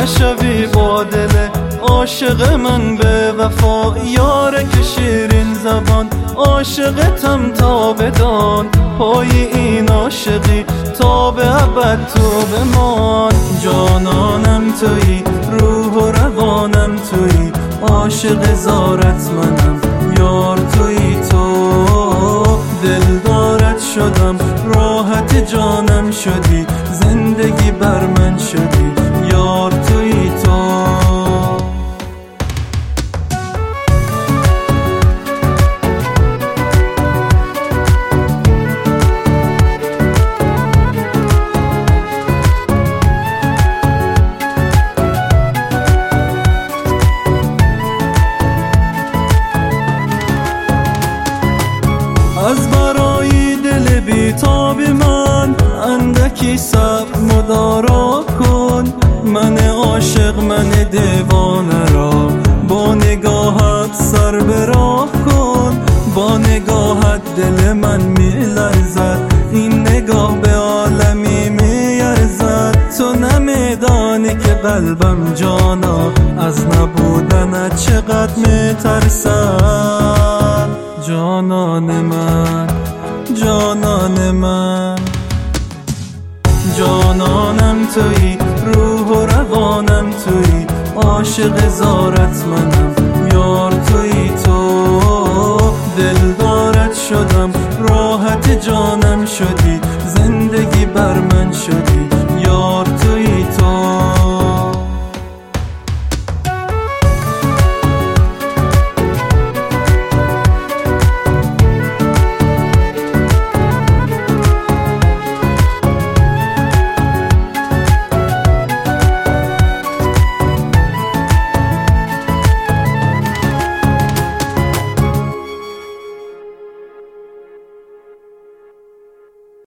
نشوی با دل عاشق من به وفا، یاره که شیرین زبان عاشقتم تا بدان، پای این عاشقی تا به ابد تو بمان. جانانم تویی، روح و روانم تویی، عاشق زارت منم، یار تویی تو. دلدارت شدم، راحت جانم شدی، زندگی بر من شدی، یار تویی تو. از برای دل بی‌تاب من اندکی صبر مدارا کن. من عاشق، من دیوانه را با نگاهت سر به راه کن. با نگاهت دل من می‌لرزد، این نگاه به عالمی می‌ارزد. تو نمیدانی که قلبم جانا از نبودنت چقدر می‌ترسد. جانان من، جانان من، جانانم تویی، روح و روانم تویی، عاشق زارت منم،